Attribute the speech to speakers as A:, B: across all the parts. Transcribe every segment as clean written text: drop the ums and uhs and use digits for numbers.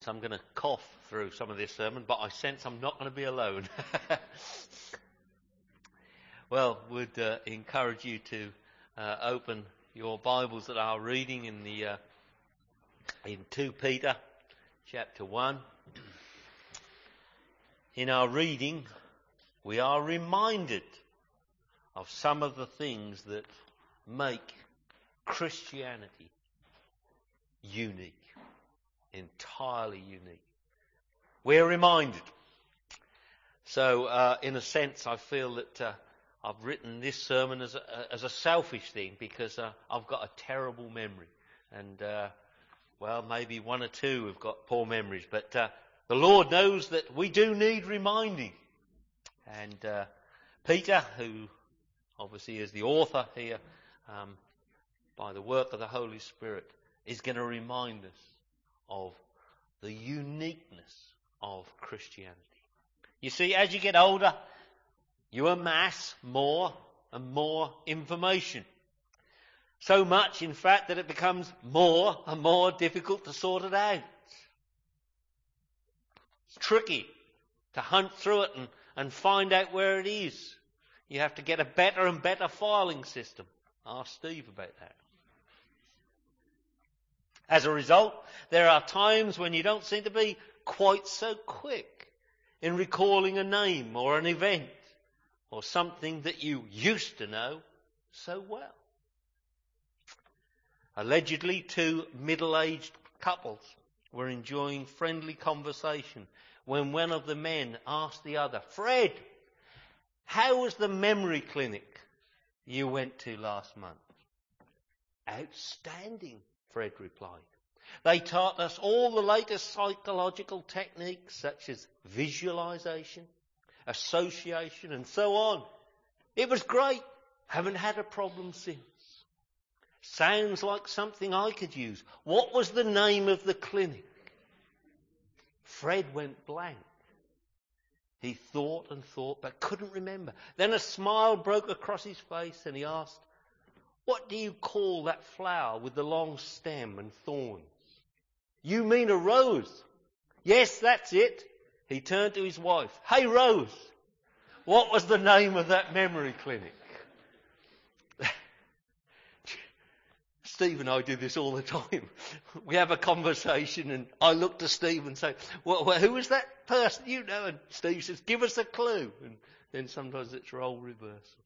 A: So I'm going to cough through some of this sermon, but I sense I'm not going to be alone. Well, would encourage you to open your Bibles that are reading in 2 Peter chapter 1. In our reading, we are reminded of some of the things that make Christianity unique, entirely unique. We're reminded. So, in a sense, I feel that I've written this sermon as a selfish thing because I've got a terrible memory. And, maybe one or two have got poor memories. But the Lord knows that we do need reminding. And Peter, who obviously is the author here, by the work of the Holy Spirit, is going to remind us of the uniqueness of Christianity. You see, as you get older, you amass more and more information. So much, in fact, that it becomes more and more difficult to sort it out. It's tricky to hunt through it and find out where it is. You have to get a better and better filing system. Ask Steve about that. As a result, there are times when you don't seem to be quite so quick in recalling a name or an event or something that you used to know so well. Allegedly, two middle-aged couples were enjoying friendly conversation when one of the men asked the other, "Fred, how was the memory clinic you went to last month?" "Outstanding," Fred replied. "They taught us all the latest psychological techniques such as visualization, association, and so on. It was great. Haven't had a problem since." "Sounds like something I could use. What was the name of the clinic?" Fred went blank. He thought and thought, but couldn't remember. Then a smile broke across his face and he asked, "What do you call that flower with the long stem and thorns?" "You mean a rose?" "Yes, that's it." He turned to his wife. "Hey, Rose, what was the name of that memory clinic?" Steve and I do this all the time. We have a conversation and I look to Steve and say, well, who is that person you know? And Steve says, "Give us a clue." And then sometimes it's role reversal.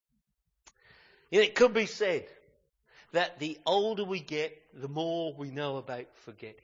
A: It could be said that the older we get, the more we know about forgetting.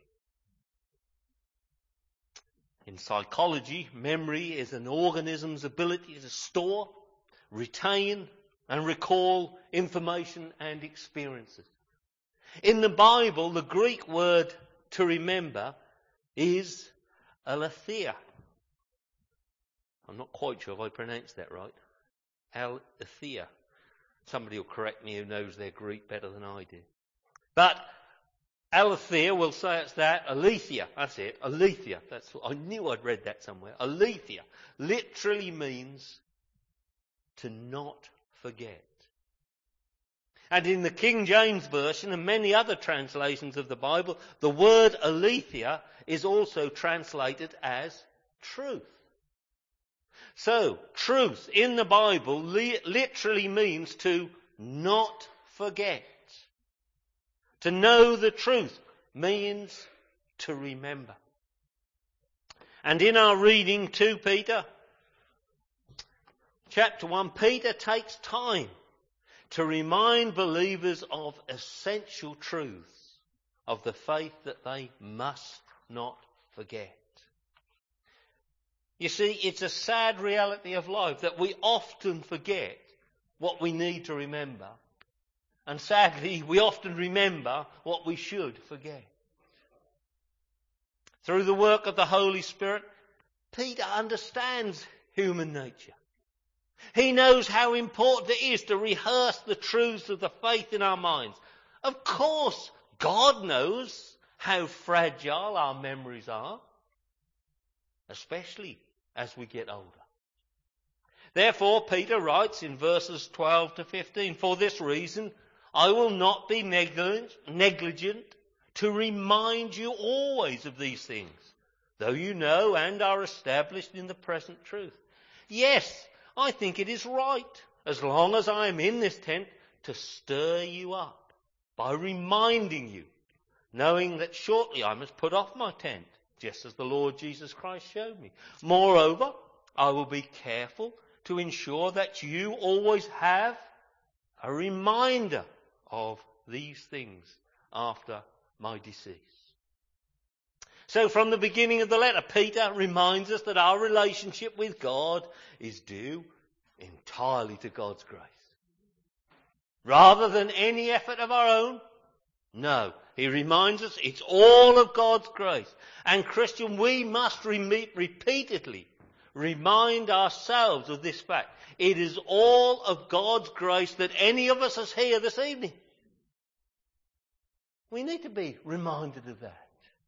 A: In psychology, memory is an organism's ability to store, retain, and recall information and experiences. In the Bible, the Greek word to remember is aletheia. I'm not quite sure if I pronounced that right. Aletheia. Somebody will correct me who knows their Greek better than I do. But aletheia, we'll say it's that. Aletheia, that's it. Aletheia. I knew I'd read that somewhere. Aletheia literally means to not forget. And in the King James Version and many other translations of the Bible, the word aletheia is also translated as truth. So, truth in the Bible literally means to not forget. To know the truth means to remember. And in our reading 2 Peter, chapter 1, Peter takes time to remind believers of essential truths of the faith that they must not forget. You see, it's a sad reality of life that we often forget what we need to remember. And sadly, we often remember what we should forget. Through the work of the Holy Spirit, Peter understands human nature. He knows how important it is to rehearse the truths of the faith in our minds. Of course, God knows how fragile our memories are, especially as we get older. Therefore, Peter writes in verses 12 to 15, "For this reason, I will not be negligent to remind you always of these things, though you know and are established in the present truth. Yes, I think it is right, as long as I am in this tent, to stir you up by reminding you, knowing that shortly I must put off my tent, just as the Lord Jesus Christ showed me. Moreover, I will be careful to ensure that you always have a reminder of these things after my decease. So from the beginning of the letter, Peter reminds us that our relationship with God is due entirely to God's grace. Rather than any effort of our own, no. He reminds us it's all of God's grace. And Christian, we must repeatedly remind ourselves of this fact. It is all of God's grace that any of us is here this evening. We need to be reminded of that.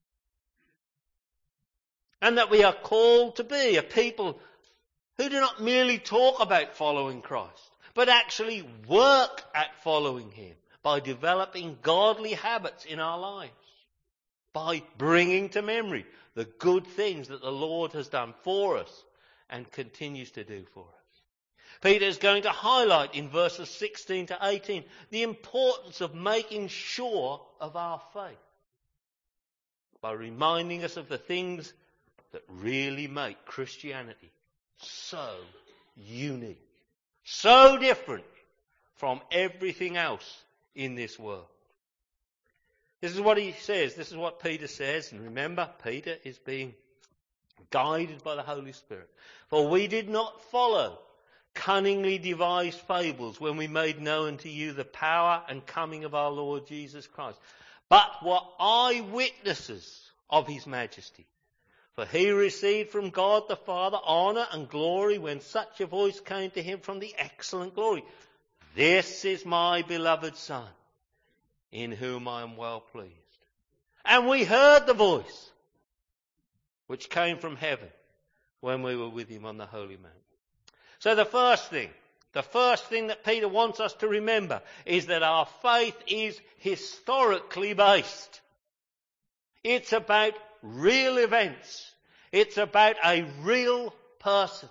A: And that we are called to be a people who do not merely talk about following Christ, but actually work at following him by developing godly habits in our lives, by bringing to memory the good things that the Lord has done for us and continues to do for us. Peter is going to highlight in verses 16 to 18 the importance of making sure of our faith by reminding us of the things that really make Christianity so unique, so different from everything else in this world. This is what he says. This is what Peter says. And remember, Peter is being guided by the Holy Spirit. For we did not follow cunningly devised fables when we made known to you the power and coming of our Lord Jesus Christ, but were eyewitnesses of his majesty. For he received from God the Father honour and glory when such a voice came to him from the excellent glory. This is my beloved Son, in whom I am well pleased. And we heard the voice which came from heaven when we were with him on the holy mountain. So the first thing that Peter wants us to remember is that our faith is historically based. It's about real events. It's about a real person.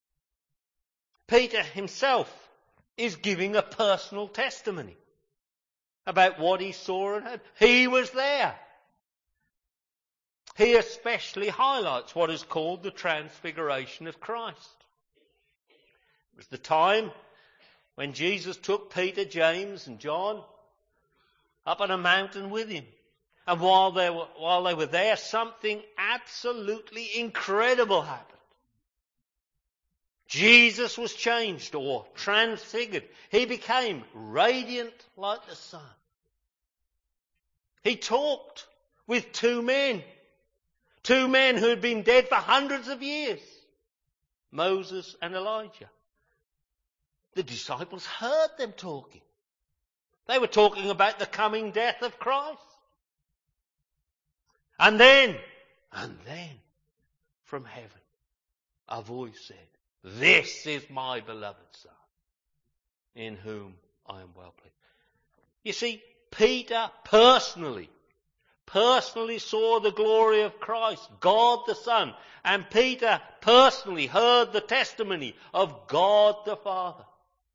A: Peter himself is giving a personal testimony about what he saw and heard. He was there. He especially highlights what is called the transfiguration of Christ. It was the time when Jesus took Peter, James and John up on a mountain with him. And while they were there, something absolutely incredible happened. Jesus was changed or transfigured. He became radiant like the sun. He talked with two men who had been dead for hundreds of years, Moses and Elijah. The disciples heard them talking. They were talking about the coming death of Christ. And then, from heaven, a voice said, "This is my beloved Son, in whom I am well pleased." You see, Peter personally saw the glory of Christ, God the Son, and Peter personally heard the testimony of God the Father.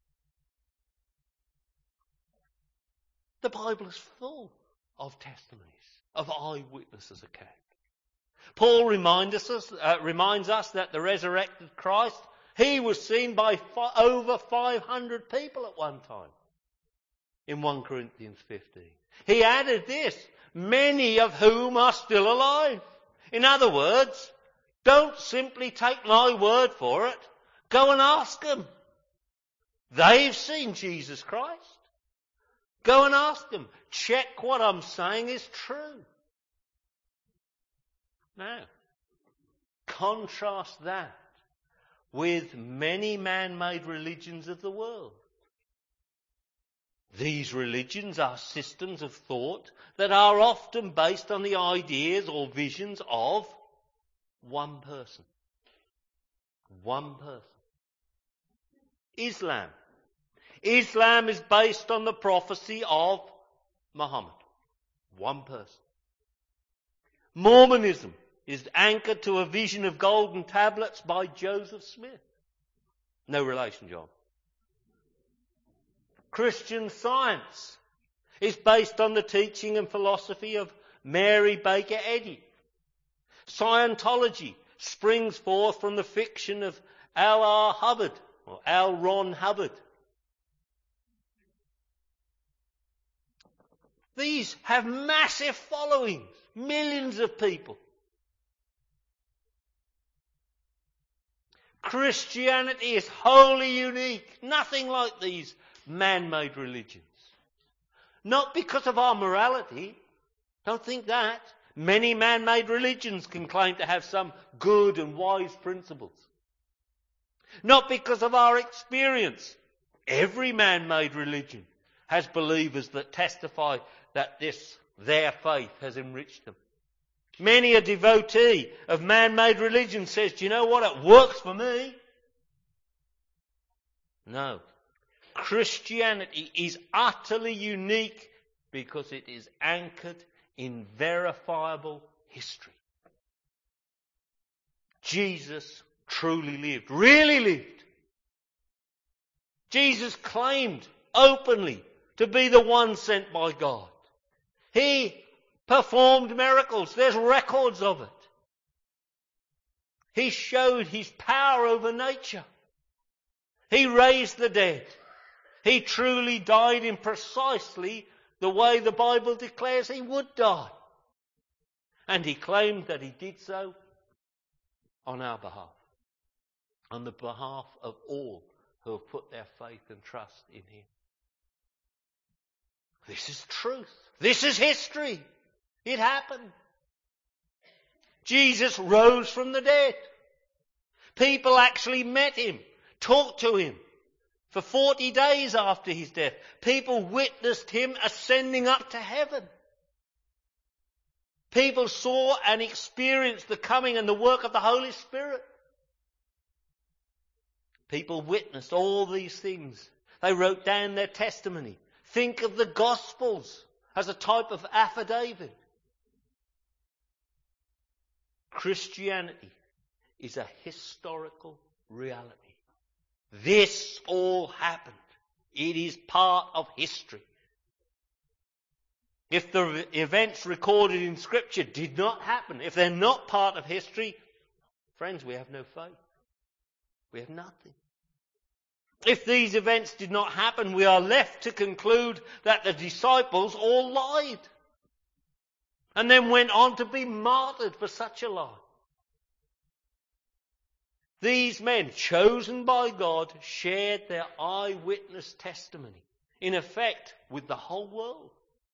A: The Bible is full of testimonies, of eyewitnesses' account. Paul reminds us that the resurrected Christ, he was seen by over 500 people at one time in 1 Corinthians 15. He added this, many of whom are still alive. In other words, don't simply take my word for it. Go and ask them. They've seen Jesus Christ. Go and ask them. Check what I'm saying is true. Now, contrast that with many man-made religions of the world. These religions are systems of thought that are often based on the ideas or visions of one person. One person. Islam. Islam is based on the prophecy of Muhammad. One person. Mormonism is anchored to a vision of golden tablets by Joseph Smith. No relation, John. Christian Science is based on the teaching and philosophy of Mary Baker Eddy. Scientology springs forth from the fiction of L. R. Hubbard, or L. Ron Hubbard. These have massive followings, millions of people. Christianity is wholly unique, nothing like these man-made religions. Not because of our morality, don't think that. Many man-made religions can claim to have some good and wise principles. Not because of our experience. Every man-made religion has believers that testify that their faith has enriched them. Many a devotee of man-made religion says, do you know what, it works for me. No. Christianity is utterly unique because it is anchored in verifiable history. Jesus truly lived, really lived. Jesus claimed openly to be the one sent by God. He performed miracles. There's records of it. He showed his power over nature. He raised the dead. He truly died in precisely the way the Bible declares he would die. And he claimed that he did so on our behalf. On the behalf of all who have put their faith and trust in him. This is truth. This is history. It happened. Jesus rose from the dead. People actually met him, talked to him for 40 days after his death. People witnessed him ascending up to heaven. People saw and experienced the coming and the work of the Holy Spirit. People witnessed all these things. They wrote down their testimony. Think of the Gospels as a type of affidavit. Christianity is a historical reality. This all happened. It is part of history. If the events recorded in Scripture did not happen, if they're not part of history, friends, we have no faith. We have nothing. If these events did not happen, we are left to conclude that the disciples all lied and then went on to be martyred for such a lie. These men, chosen by God, shared their eyewitness testimony, in effect, with the whole world.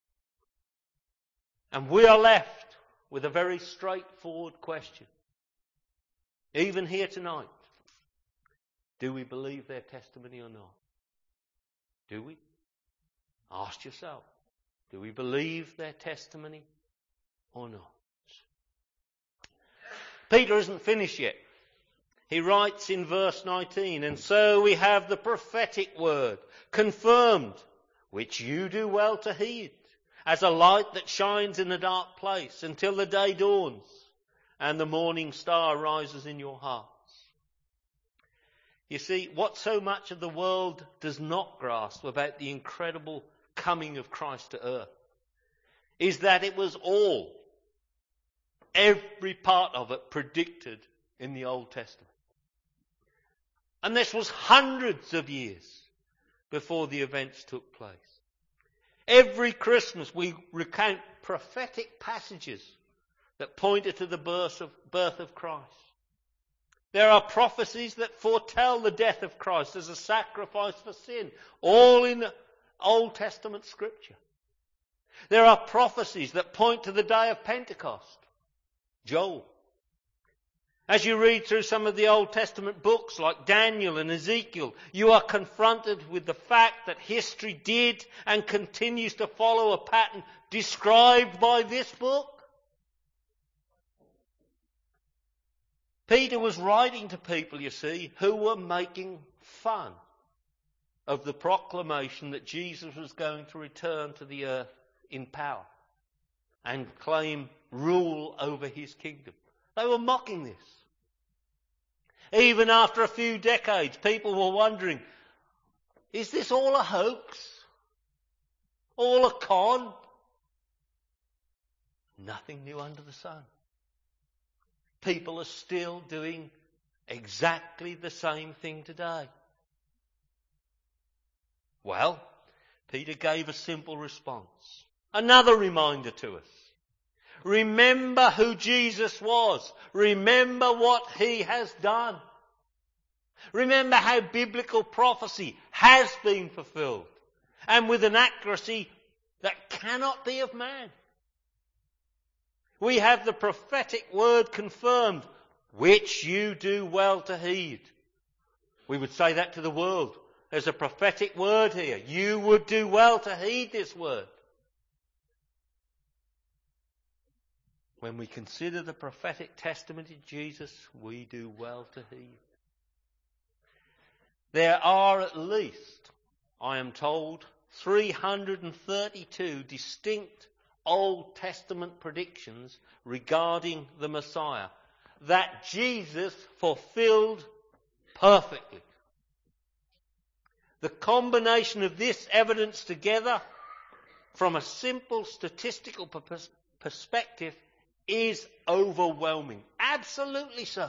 A: And we are left with a very straightforward question. Even here tonight, do we believe their testimony or not? Do we? Ask yourself, do we believe their testimony or not? Peter isn't finished yet. He writes in verse 19, and so we have the prophetic word confirmed, which you do well to heed, as a light that shines in a dark place until the day dawns and the morning star rises in your hearts. You see, what so much of the world does not grasp about the incredible coming of Christ to earth is that it was all, every part of it, predicted in the Old Testament. And this was hundreds of years before the events took place. Every Christmas we recount prophetic passages that pointed to the birth of Christ. There are prophecies that foretell the death of Christ as a sacrifice for sin, all in Old Testament scripture. There are prophecies that point to the day of Pentecost, Joel. As you read through some of the Old Testament books like Daniel and Ezekiel, you are confronted with the fact that history did and continues to follow a pattern described by this book. Peter was writing to people, you see, who were making fun of the proclamation that Jesus was going to return to the earth in power. and claim rule over his kingdom. They were mocking this. Even after a few decades, people were wondering, is this all a hoax? All a con? Nothing new under the sun. People are still doing exactly the same thing today. Well, Peter gave a simple response. Another reminder to us. Remember who Jesus was. Remember what he has done. Remember how biblical prophecy has been fulfilled, and with an accuracy that cannot be of man. We have the prophetic word confirmed, which you do well to heed. We would say that to the world. There's a prophetic word here. You would do well to heed this word. When we consider the prophetic testimony of Jesus, we do well to heed. There are at least, I am told, 332 distinct Old Testament predictions regarding the Messiah that Jesus fulfilled perfectly. The combination of this evidence together from a simple statistical perspective is overwhelming. Absolutely so.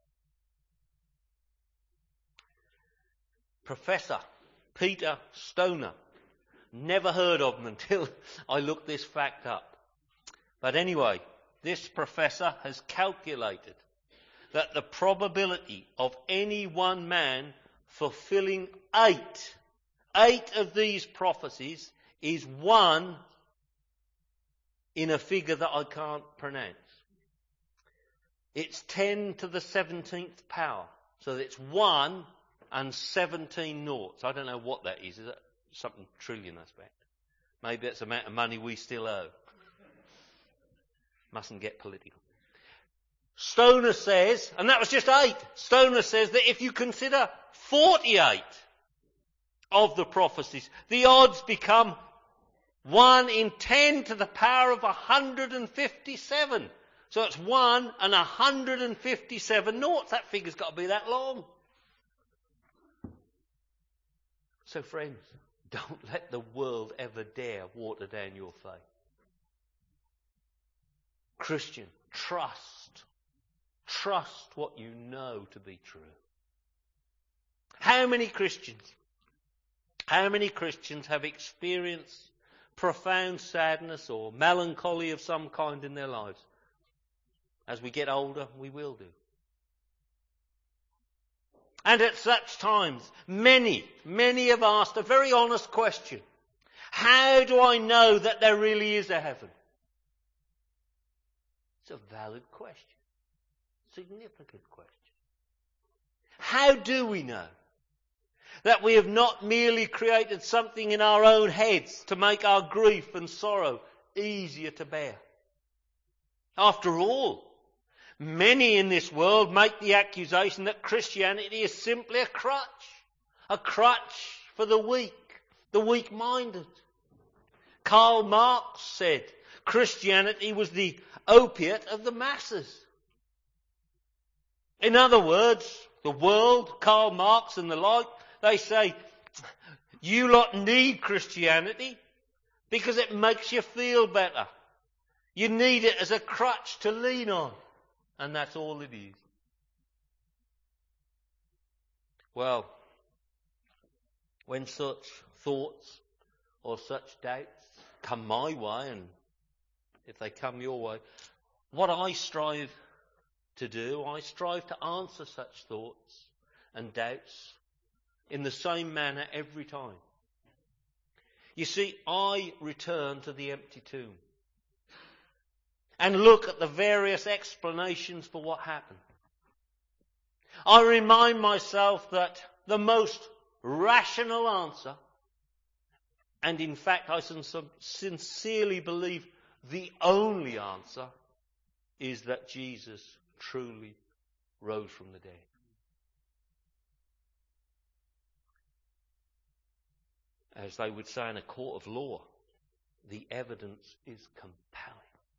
A: Professor Peter Stoner. Never heard of him until I looked this fact up. But anyway, this professor has calculated that the probability of any one man fulfilling eight of these prophecies is 1 in a figure that I can't pronounce. It's 10 to the 17th power. So it's 1 and 17 noughts. I don't know what that is. Is that something trillion, I expect? Maybe that's the amount of money we still owe. Mustn't get political. Stoner says, and that was just 8. Stoner says that if you consider 48 of the prophecies, the odds become 1 in 10 to the power of 157. So it's 1 and 157 noughts. That figure's got to be that long. So friends, don't let the world ever dare water down your faith. Christian, trust what you know to be true. How many Christians have experienced profound sadness or melancholy of some kind in their lives? As we get older, we will do. And at such times, many have asked a very honest question. How do I know that there really is a heaven? It's a valid question. Significant question. How do we know that we have not merely created something in our own heads to make our grief and sorrow easier to bear? After all, many in this world make the accusation that Christianity is simply a crutch for the weak-minded. Karl Marx said Christianity was the opiate of the masses. In other words, the world, Karl Marx and the like, they say, you lot need Christianity because it makes you feel better. You need it as a crutch to lean on. And that's all it is. Well, when such thoughts or such doubts come my way, and if they come your way, what I strive to do, I strive to answer such thoughts and doubts in the same manner every time. You see, I return to the empty tomb and look at the various explanations for what happened. I remind myself that the most rational answer, and in fact I sincerely believe the only answer, is that Jesus truly rose from the dead. As they would say in a court of law, the evidence is compelling.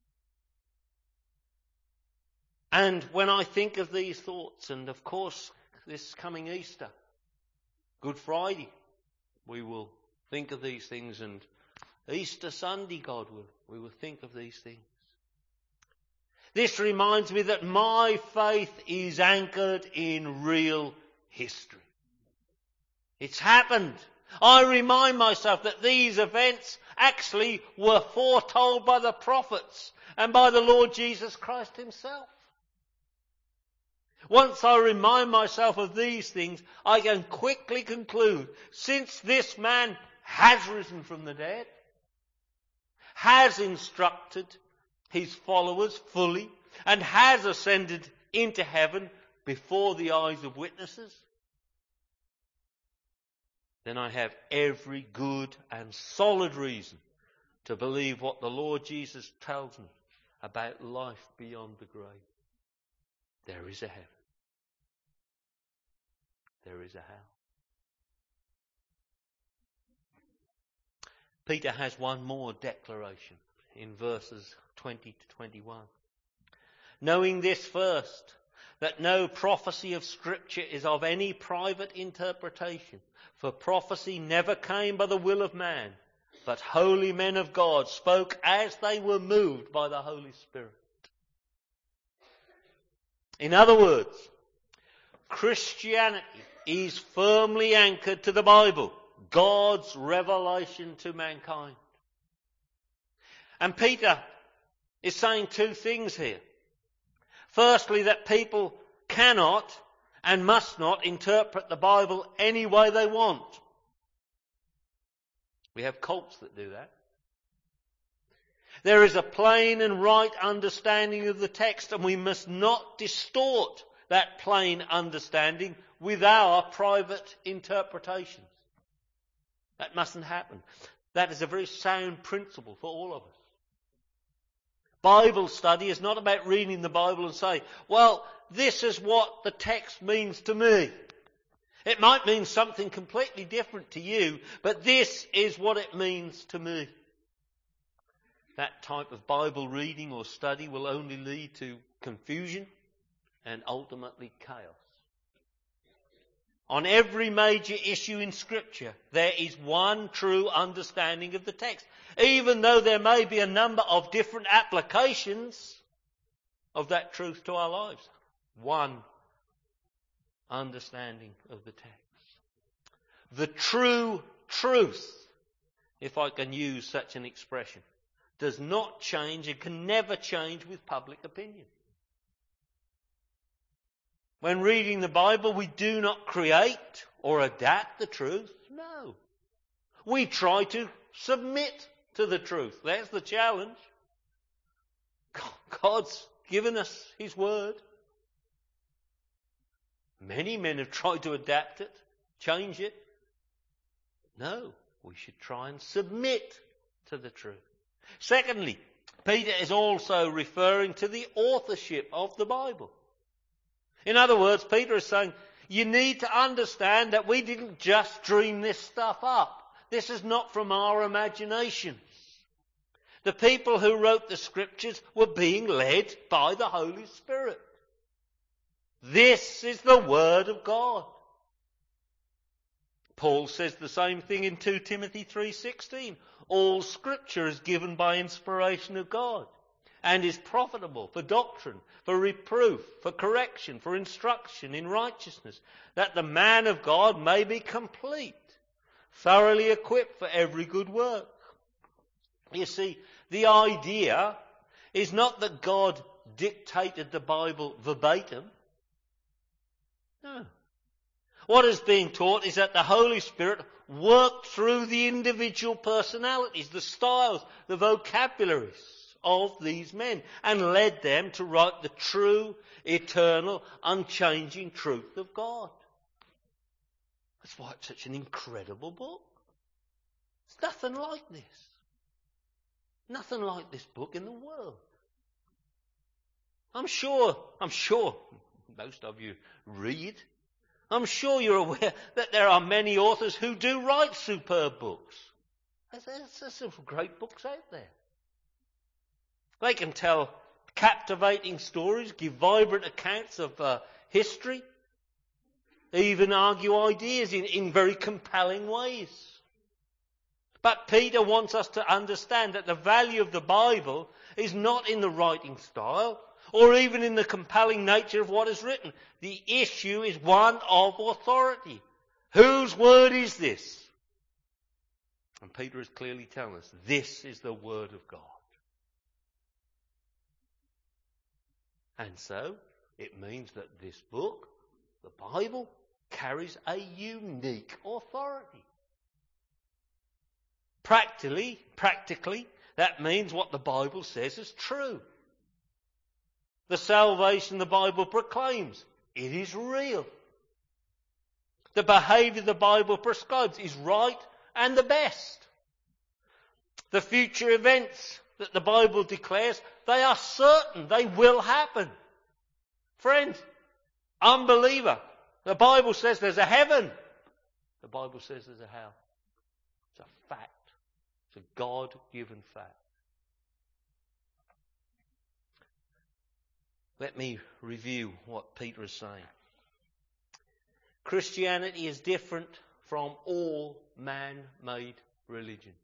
A: And when I think of these thoughts, and of course this coming Easter, Good Friday, we will think of these things, and Easter Sunday, God will, we will think of these things. This reminds me that my faith is anchored in real history. It's happened. I remind myself that these events actually were foretold by the prophets and by the Lord Jesus Christ himself. Once I remind myself of these things, I can quickly conclude, since this man has risen from the dead, has instructed his followers fully, and has ascended into heaven before the eyes of witnesses, then I have every good and solid reason to believe what the Lord Jesus tells me about life beyond the grave. There is a heaven. There is a hell. Peter has one more declaration in verses 20 to 21. Knowing this first, that no prophecy of Scripture is of any private interpretation, for prophecy never came by the will of man, but holy men of God spoke as they were moved by the Holy Spirit. In other words, Christianity is firmly anchored to the Bible, God's revelation to mankind. And Peter is saying two things here. Firstly, that people cannot and must not interpret the Bible any way they want. We have cults that do that. There is a plain and right understanding of the text, and we must not distort that plain understanding with our private interpretations. That mustn't happen. That is a very sound principle for all of us. Bible study is not about reading the Bible and saying, well, this is what the text means to me. It might mean something completely different to you, but this is what it means to me. That type of Bible reading or study will only lead to confusion and ultimately chaos. On every major issue in Scripture, there is one true understanding of the text. Even though there may be a number of different applications of that truth to our lives. One understanding of the text. The true truth, if I can use such an expression, does not change and can never change with public opinion. When reading the Bible, we do not create or adapt the truth. No. We try to submit to the truth. That's the challenge. God's given us His Word. Many men have tried to adapt it, change it. No, we should try and submit to the truth. Secondly, Peter is also referring to the authorship of the Bible. In other words, Peter is saying, you need to understand that we didn't just dream this stuff up. This is not from our imaginations. The people who wrote the Scriptures were being led by the Holy Spirit. This is the Word of God. Paul says the same thing in 2 Timothy 3:16. All Scripture is given by inspiration of God and is profitable for doctrine, for reproof, for correction, for instruction in righteousness, that the man of God may be complete, thoroughly equipped for every good work. You see, the idea is not that God dictated the Bible verbatim. No. What is being taught is that the Holy Spirit worked through the individual personalities, the styles, the vocabularies of these men, and led them to write the true, eternal, unchanging truth of God. That's why it's such an incredible book. It's nothing like this. Nothing like this book in the world. I'm sure most of you read. I'm sure you're aware that there are many authors who do write superb books. There's some great books out there. They can tell captivating stories, give vibrant accounts of history, even argue ideas in very compelling ways. But Peter wants us to understand that the value of the Bible is not in the writing style or even in the compelling nature of what is written. The issue is one of authority. Whose word is this? And Peter is clearly telling us this is the word of God. And so it means that this book, the Bible, carries a unique authority. Practically, that means what the Bible says is true. The salvation the Bible proclaims, it is real. The behaviour the Bible prescribes is right and the best. The future events that the Bible declares, they are certain, they will happen. Friends, unbeliever, the Bible says there's a heaven. The Bible says there's a hell. It's a fact. It's a God-given fact. Let me review what Peter is saying. Christianity is different from all man-made religions.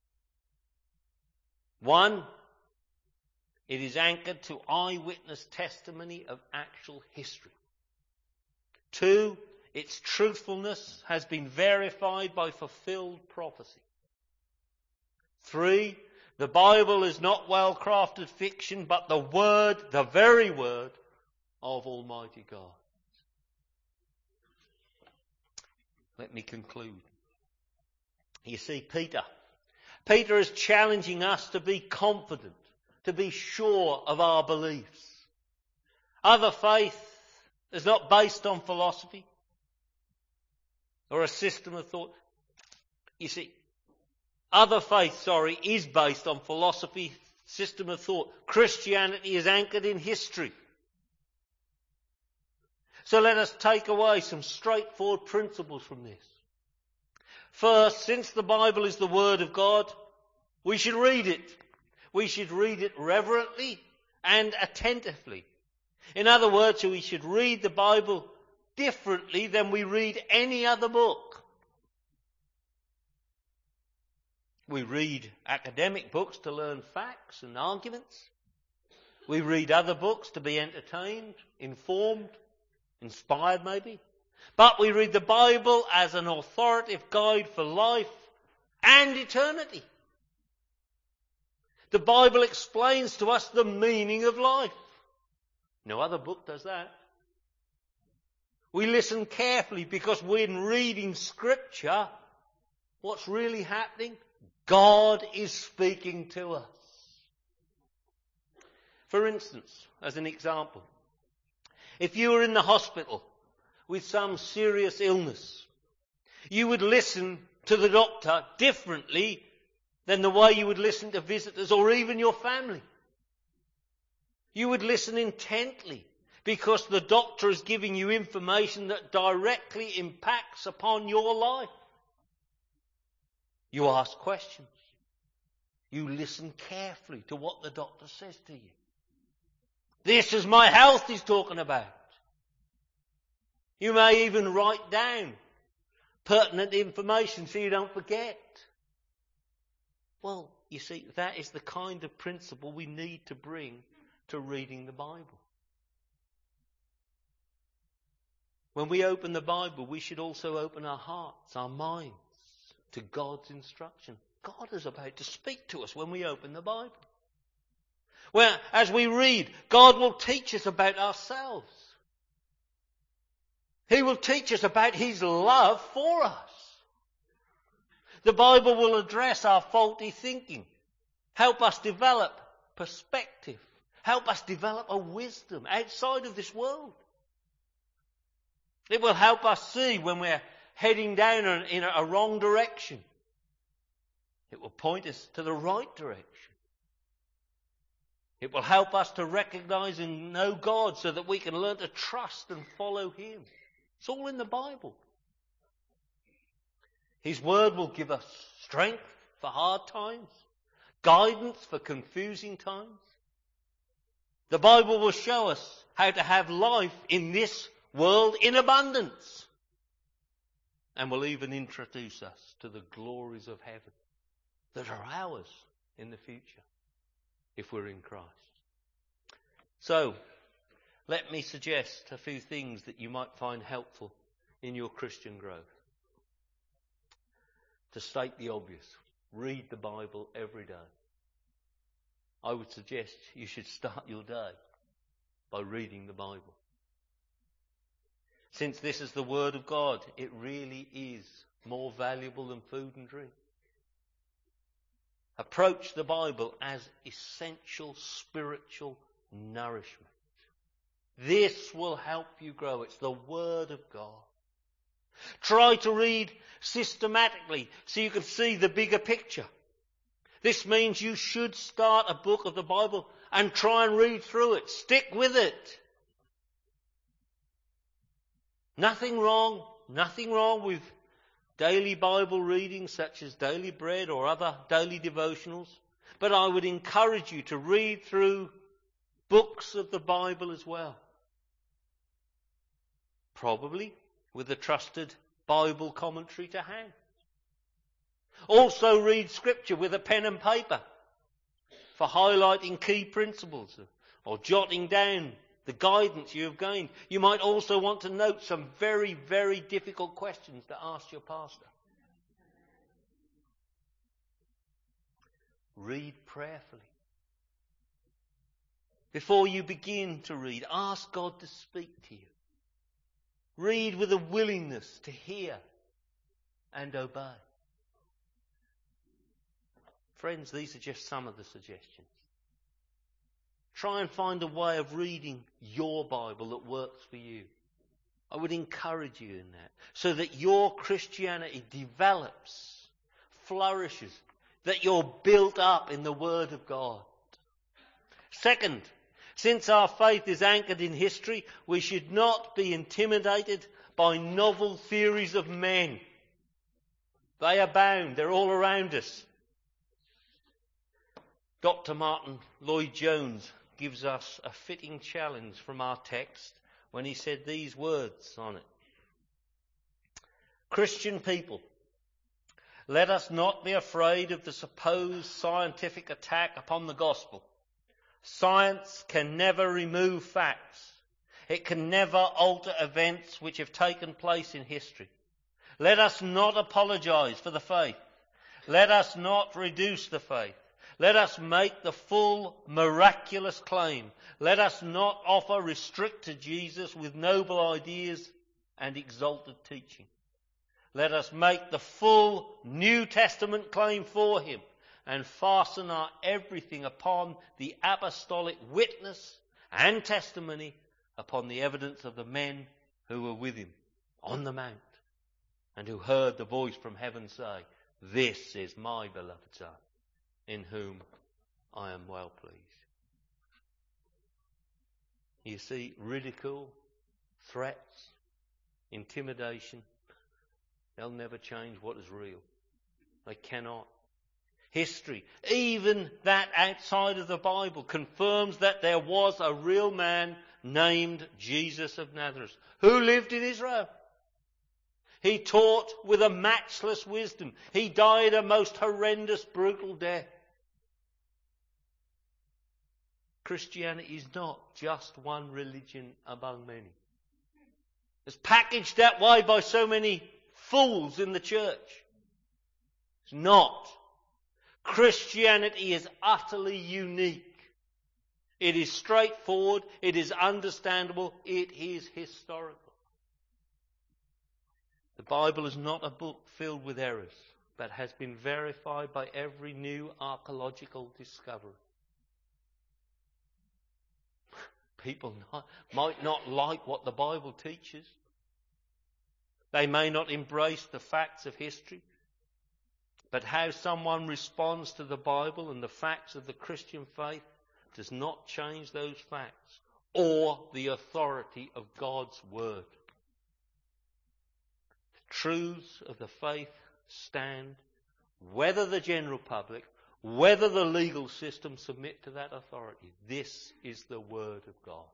A: 1, it is anchored to eyewitness testimony of actual history. 2, its truthfulness has been verified by fulfilled prophecy. 3, the Bible is not well-crafted fiction, but the word, the very word of Almighty God. Let me conclude. You see, Peter is challenging us to be confident, to be sure of our beliefs. Other faith is not based on philosophy or a system of thought. You see, other faith, is based on philosophy, system of thought. Christianity is anchored in history. So let us take away some straightforward principles from this. First, since the Bible is the Word of God, we should read it. We should read it reverently and attentively. In other words, we should read the Bible differently than we read any other book. We read academic books to learn facts and arguments. We read other books to be entertained, informed, inspired maybe. But we read the Bible as an authoritative guide for life and eternity. The Bible explains to us the meaning of life. No other book does that. We listen carefully because when reading Scripture, what's really happening? God is speaking to us. For instance, as an example, if you were in the hospital with some serious illness, you would listen to the doctor differently than the way you would listen to visitors or even your family. You would listen intently because the doctor is giving you information that directly impacts upon your life. You ask questions. You listen carefully to what the doctor says to you. This is my health he's talking about. You may even write down pertinent information so you don't forget. Well, you see, that is the kind of principle we need to bring to reading the Bible. When we open the Bible, we should also open our hearts, our minds, to God's instruction. God is about to speak to us when we open the Bible. Well, as we read, God will teach us about ourselves. He will teach us about His love for us. The Bible will address our faulty thinking, help us develop perspective, help us develop a wisdom outside of this world. It will help us see when we're heading down in a wrong direction. It will point us to the right direction. It will help us to recognize and know God so that we can learn to trust and follow Him. It's all in the Bible. His word will give us strength for hard times, guidance for confusing times. The Bible will show us how to have life in this world in abundance. And will even introduce us to the glories of heaven that are ours in the future if we're in Christ. So, let me suggest a few things that you might find helpful in your Christian growth. To state the obvious, read the Bible every day. I would suggest you should start your day by reading the Bible. Since this is the Word of God, it really is more valuable than food and drink. Approach the Bible as essential spiritual nourishment. This will help you grow. It's the Word of God. Try to read systematically so you can see the bigger picture. This means you should start a book of the Bible and try and read through it. Stick with it. Nothing wrong with daily Bible reading such as Daily Bread or other daily devotionals. But I would encourage you to read through books of the Bible as well. Probably with a trusted Bible commentary to hand. Also read Scripture with a pen and paper for highlighting key principles or jotting down the guidance you have gained. You might also want to note some very, very difficult questions to ask your pastor. Read prayerfully. Before you begin to read, ask God to speak to you. Read with a willingness to hear and obey. Friends, these are just some of the suggestions. Try and find a way of reading your Bible that works for you. I would encourage you in that, so that your Christianity develops, flourishes, that you're built up in the Word of God. Second, since our faith is anchored in history, we should not be intimidated by novel theories of men. They abound. They're all around us. Dr. Martin Lloyd-Jones gives us a fitting challenge from our text when he said these words on it. Christian people, let us not be afraid of the supposed scientific attack upon the gospel. Science can never remove facts. It can never alter events which have taken place in history. Let us not apologise for the faith. Let us not reduce the faith. Let us make the full miraculous claim. Let us not offer restricted Jesus with noble ideas and exalted teaching. Let us make the full New Testament claim for him and fasten our everything upon the apostolic witness and testimony, upon the evidence of the men who were with him on the mount and who heard the voice from heaven say, "This is my beloved Son, in whom I am well pleased." You see, ridicule, threats, intimidation, they'll never change what is real. They cannot. History, even that outside of the Bible, confirms that there was a real man named Jesus of Nazareth who lived in Israel. He taught with a matchless wisdom. He died a most horrendous, brutal death. Christianity is not just one religion among many. It's packaged that way by so many fools in the church. It's not. Christianity is utterly unique. It is straightforward. It is understandable. It is historical. The Bible is not a book filled with errors, but has been verified by every new archaeological discovery. People might not like what the Bible teaches. They may not embrace the facts of history. But how someone responds to the Bible and the facts of the Christian faith does not change those facts or the authority of God's Word. The truths of the faith stand whether the general public, whether the legal system submit to that authority. This is the Word of God.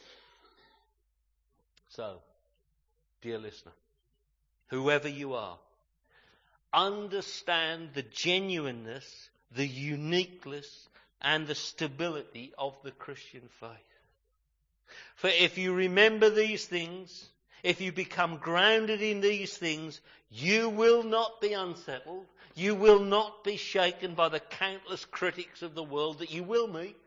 A: So, dear listener, whoever you are, understand the genuineness, the uniqueness, and the stability of the Christian faith. For if you remember these things, if you become grounded in these things, you will not be unsettled. You will not be shaken by the countless critics of the world that you will meet.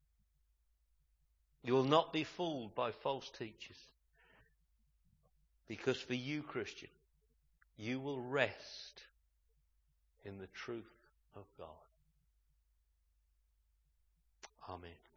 A: You will not be fooled by false teachers. Because for you, Christian, you will rest in the truth of God. Amen.